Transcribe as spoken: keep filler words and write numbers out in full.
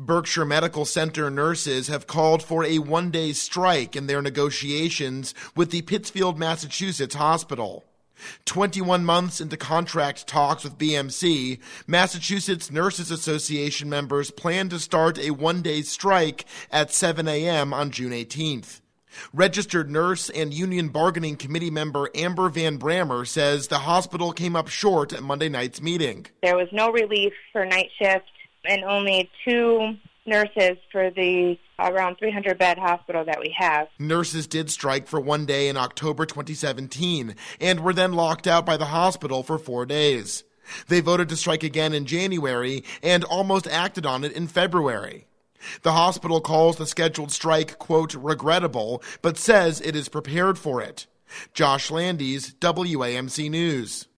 Berkshire Medical Center nurses have called for a one-day strike in their negotiations with the Pittsfield, Massachusetts hospital. twenty-one months into contract talks with B M C, Massachusetts Nurses Association members plan to start a one-day strike at seven a.m. on June eighteenth. Registered nurse and union bargaining committee member Amber Van Brammer says the hospital came up short at Monday night's meeting. There was no relief for night shift and only two nurses for the around three hundred bed hospital that we have. Nurses did strike for one day in October twenty seventeen and were then locked out by the hospital for four days. They voted to strike again in January and almost acted on it in February. The hospital calls the scheduled strike, quote, regrettable, but says it is prepared for it. Josh Landis, W A M C News.